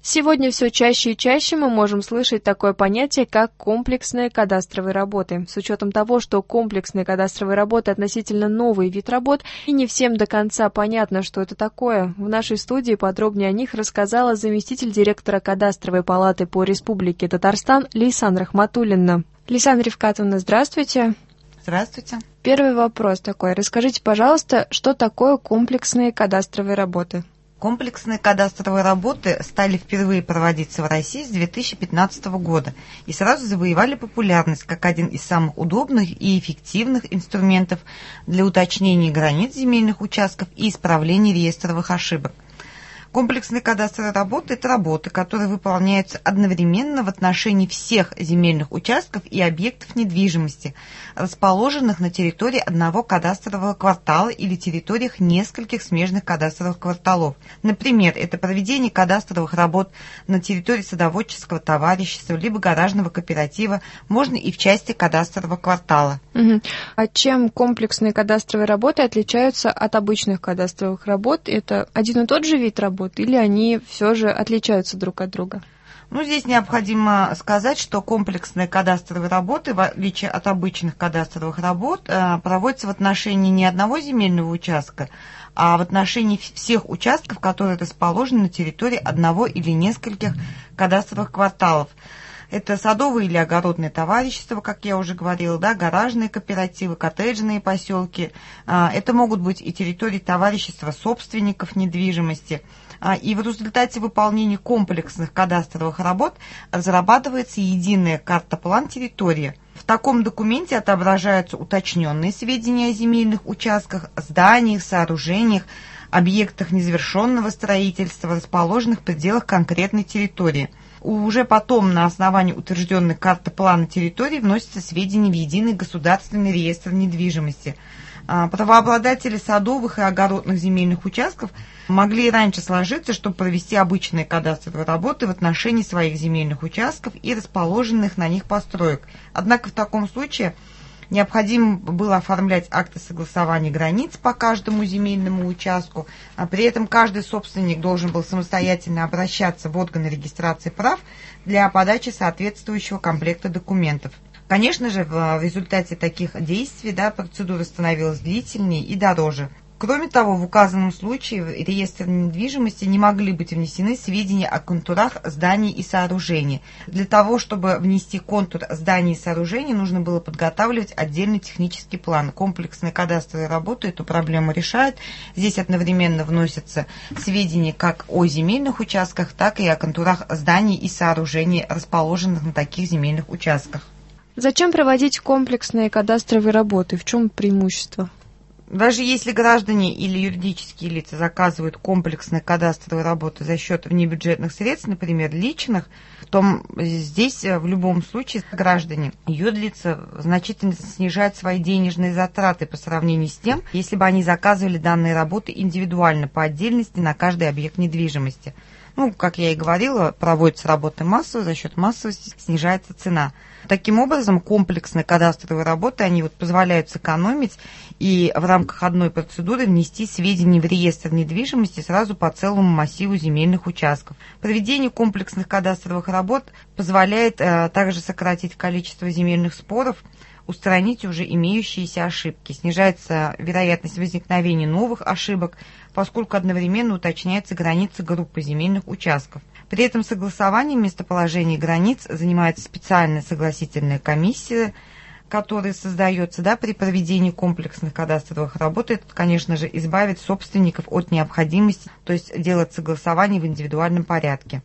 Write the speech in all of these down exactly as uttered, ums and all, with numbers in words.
Сегодня все чаще и чаще мы можем слышать такое понятие, как комплексные кадастровые работы. С учетом того, что комплексные кадастровые работы относительно новый вид работ, и не всем до конца понятно, что это такое, в нашей студии подробнее о них рассказала заместитель директора кадастровой палаты по Республике Татарстан Лейсан Рахматуллина. Лейсан Рифкатовна, здравствуйте. Здравствуйте. Первый вопрос такой. Расскажите, пожалуйста, что такое комплексные кадастровые работы? Комплексные кадастровые работы стали впервые проводиться в России с две тысячи пятнадцатого года и сразу завоевали популярность как один из самых удобных и эффективных инструментов для уточнения границ земельных участков и исправления реестровых ошибок. Комплексные кадастровые работы – это работы, которые выполняются одновременно в отношении всех земельных участков и объектов недвижимости, расположенных на территории одного кадастрового квартала или территориях нескольких смежных кадастровых кварталов. Например, это проведение кадастровых работ на территории садоводческого товарищества либо гаражного кооператива, можно и в части кадастрового квартала. Угу. А чем комплексные кадастровые работы отличаются от обычных кадастровых работ? Это один и тот же вид работ или они все же отличаются друг от друга? Ну, здесь необходимо сказать, что комплексные кадастровые работы, в отличие от обычных кадастровых работ, проводятся в отношении не одного земельного участка, а в отношении всех участков, которые расположены на территории одного или нескольких кадастровых кварталов. Это садовые или огородные товарищества, как я уже говорила, да, гаражные кооперативы, коттеджные поселки. Это могут быть и территории товарищества собственников недвижимости. И в результате выполнения комплексных кадастровых работ разрабатывается единая карта-план территории. В таком документе отображаются уточненные сведения о земельных участках, зданиях, сооружениях, объектах незавершенного строительства, расположенных в пределах конкретной территории. Уже потом на основании утвержденной карты плана территории вносятся сведения в единый государственный реестр недвижимости. Правообладатели садовых и огородных земельных участков могли раньше сложиться, чтобы провести обычные кадастровые работы в отношении своих земельных участков и расположенных на них построек. Однако в таком случае необходимо было оформлять акты согласования границ по каждому земельному участку, а при этом каждый собственник должен был самостоятельно обращаться в органы регистрации прав для подачи соответствующего комплекта документов. Конечно же, в результате таких действий, да, процедура становилась длительнее и дороже. Кроме того, в указанном случае в реестр недвижимости не могли быть внесены сведения о контурах зданий и сооружений. Для того, чтобы внести контур зданий и сооружений, нужно было подготавливать отдельный технический план. Комплексные кадастровые работы эту проблему решают. Здесь одновременно вносятся сведения как о земельных участках, так и о контурах зданий и сооружений, расположенных на таких земельных участках. Зачем проводить комплексные кадастровые работы? В чем преимущество? Даже если граждане или юридические лица заказывают комплексные кадастровые работы за счет внебюджетных средств, например, личных, то здесь в любом случае граждане, юрлица значительно снижают свои денежные затраты по сравнению с тем, если бы они заказывали данные работы индивидуально, по отдельности на каждый объект недвижимости. Ну, как я и говорила, проводятся работы массово, за счет массовости снижается цена. Таким образом, комплексные кадастровые работы, они вот позволяют сэкономить и в рамках одной процедуры внести сведения в реестр недвижимости сразу по целому массиву земельных участков. Проведение комплексных кадастровых работ позволяет э, также сократить количество земельных споров, устранить уже имеющиеся ошибки. Снижается вероятность возникновения новых ошибок, поскольку одновременно уточняются границы группы земельных участков. При этом согласованием местоположения границ занимается специальная согласительная комиссия, которая создается, да, при проведении комплексных кадастровых работ. Это, конечно же, избавит собственников от необходимости, то есть делать согласование в индивидуальном порядке.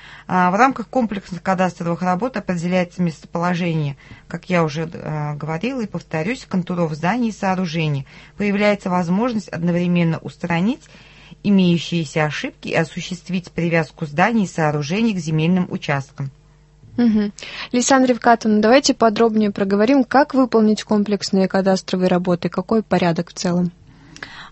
В рамках комплексных кадастровых работ определяется местоположение, как я уже э, говорила и повторюсь, контуров зданий и сооружений. Появляется возможность одновременно устранить имеющиеся ошибки и осуществить привязку зданий и сооружений к земельным участкам. Угу. Лейсан Рифкатовна, давайте подробнее проговорим, как выполнить комплексные кадастровые работы, какой порядок в целом.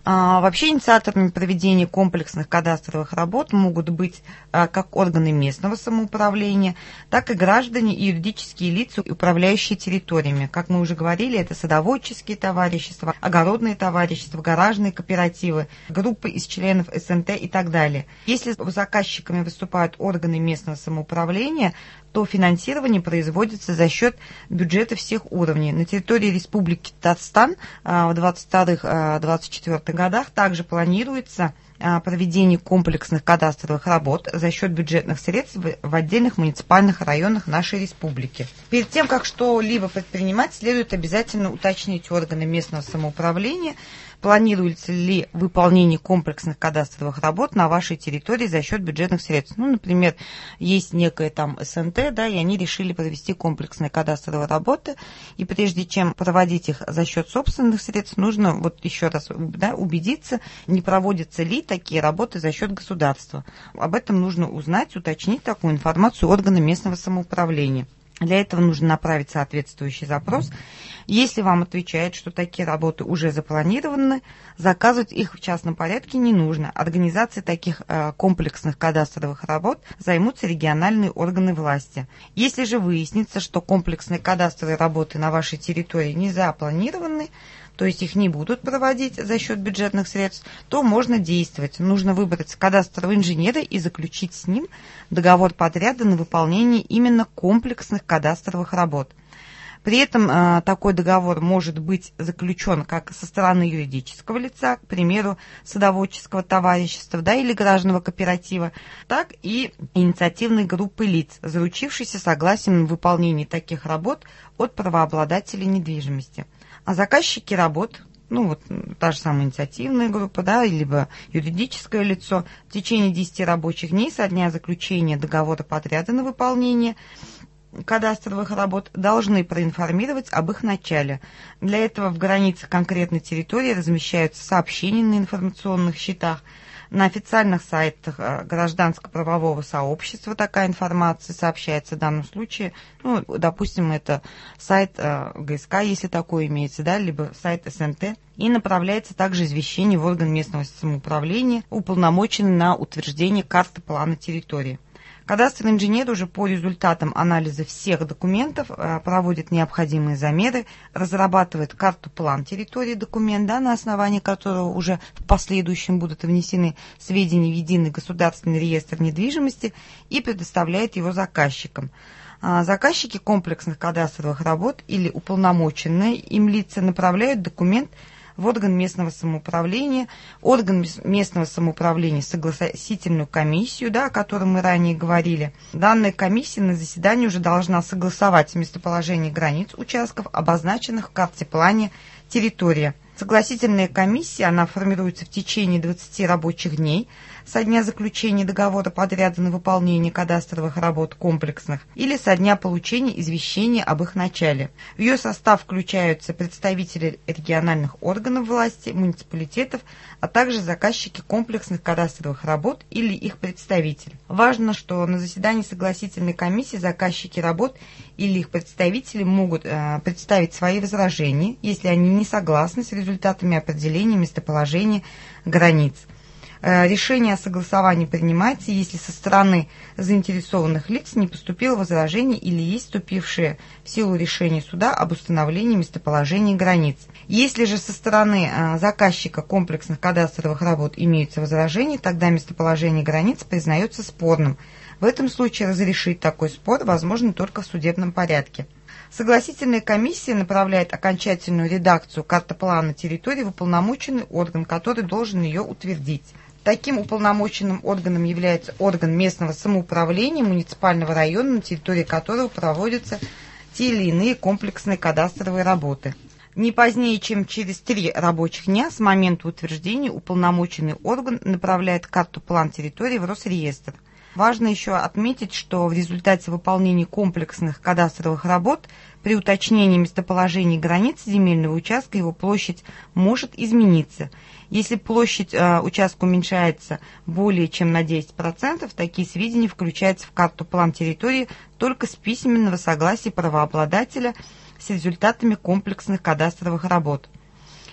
А, вообще инициаторами проведения комплексных кадастровых работ могут быть а, как органы местного самоуправления, так и граждане и юридические лица, управляющие территориями. Как мы уже говорили, это садоводческие товарищества, огородные товарищества, гаражные кооперативы, группы из членов эс эн тэ и так далее. Если заказчиками выступают органы местного самоуправления, то финансирование производится за счет бюджета всех уровней. На территории Республики Татарстан в двадцать втором — двадцать четвёртом годах также планируется проведение комплексных кадастровых работ за счет бюджетных средств в отдельных муниципальных районах нашей республики. Перед тем, как что-либо предпринимать, следует обязательно уточнить органы местного самоуправления, планируется ли выполнение комплексных кадастровых работ на вашей территории за счет бюджетных средств. Ну, например, есть некое там эс эн тэ, да, и они решили провести комплексные кадастровые работы, и прежде чем проводить их за счет собственных средств, нужно вот еще раз, да, убедиться, не проводятся ли такие работы за счет государства. Об этом нужно узнать, уточнить такую информацию органы местного самоуправления. Для этого нужно направить соответствующий запрос. Если вам отвечают, что такие работы уже запланированы, заказывать их в частном порядке не нужно. Организацией таких э, комплексных кадастровых работ займутся региональные органы власти. Если же выяснится, что комплексные кадастровые работы на вашей территории не запланированы, то есть их не будут проводить за счет бюджетных средств, то можно действовать. Нужно выбрать кадастрового инженера и заключить с ним договор подряда на выполнение именно комплексных кадастровых работ. При этом э, такой договор может быть заключен как со стороны юридического лица, к примеру, садоводческого товарищества, да, или гражданского кооператива, так и инициативной группы лиц, заручившейся согласием на выполнение таких работ от правообладателей недвижимости. А заказчики работ, ну вот та же самая инициативная группа, да, либо юридическое лицо, в течение десяти рабочих дней со дня заключения договора подряда на выполнение кадастровых работ должны проинформировать об их начале. Для этого в границах конкретной территории размещаются сообщения на информационных щитах. На официальных сайтах гражданско-правового сообщества такая информация сообщается в данном случае. Ну, допустим, это сайт гэ эс ка, если такое имеется, да, либо сайт эс эн тэ. И направляется также извещение в орган местного самоуправления, уполномоченный на утверждение карты плана территории. Кадастровый инженер уже по результатам анализа всех документов проводит необходимые замеры, разрабатывает карту-план территории, документ, да, на основании которого уже в последующем будут внесены сведения в единый государственный реестр недвижимости и предоставляет его заказчикам. Заказчики комплексных кадастровых работ или уполномоченные им лица направляют документ в орган местного самоуправления, орган местного самоуправления согласительную комиссию, да, о которой мы ранее говорили. Данная комиссия на заседании уже должна согласовать местоположение границ участков, обозначенных в карте-плане территории. Согласительная комиссия, она формируется в течение двадцати рабочих дней со дня заключения договора подряда на выполнение кадастровых работ комплексных или со дня получения извещения об их начале. В ее состав включаются представители региональных органов власти, муниципалитетов, а также заказчики комплексных кадастровых работ или их представители. Важно, что на заседании согласительной комиссии заказчики работ или их представители могут э, представить свои возражения, если они не согласны с результатами определения местоположения границ. Решение о согласовании принимается, если со стороны заинтересованных лиц не поступило возражение или есть вступившее в силу решение суда об установлении местоположения границ. Если же со стороны заказчика комплексных кадастровых работ имеются возражения, тогда местоположение границ признается спорным. В этом случае разрешить такой спор возможно только в судебном порядке. Согласительная комиссия направляет окончательную редакцию картоплана территории в уполномоченный орган, который должен ее утвердить. Таким уполномоченным органом является орган местного самоуправления муниципального района, на территории которого проводятся те или иные комплексные кадастровые работы. Не позднее, чем через три рабочих дня с момента утверждения уполномоченный орган направляет карту-план территории в Росреестр. Важно еще отметить, что в результате выполнения комплексных кадастровых работ при уточнении местоположения границ земельного участка его площадь может измениться. Если площадь э, участка уменьшается более чем на десять процентов, такие сведения включаются в карту-план территории только с письменного согласия правообладателя с результатами комплексных кадастровых работ.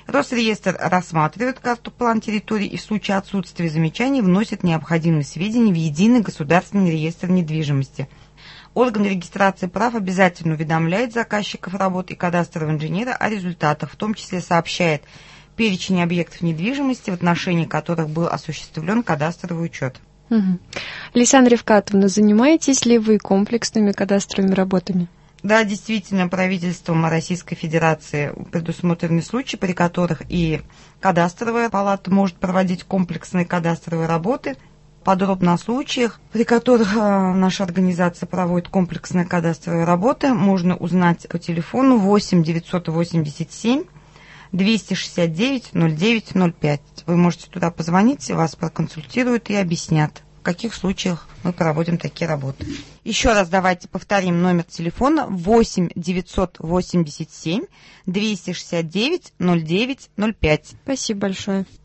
Росреестр рассматривает карту-план территории и в случае отсутствия замечаний вносит необходимые сведения в единый государственный реестр недвижимости. Орган регистрации прав обязательно уведомляет заказчиков работ и кадастрового инженера о результатах, в том числе сообщает перечень объектов недвижимости, в отношении которых был осуществлен кадастровый учет. Угу. Лейсан Рифкатовна, занимаетесь ли вы комплексными кадастровыми работами? Да, действительно, правительством Российской Федерации предусмотрены случаи, при которых и кадастровая палата может проводить комплексные кадастровые работы. Подробно о случаях, при которых наша организация проводит комплексные кадастровые работы, можно узнать по телефону восемь девятьсот восемьдесят семь двести шестьдесят девять ноль девять ноль пять. Вы можете туда позвонить, вас проконсультируют и объяснят, в каких случаях мы проводим такие работы. Еще раз давайте повторим номер телефона восемь девятьсот восемьдесят семь двести шестьдесят девять ноль девять ноль пять. Спасибо большое.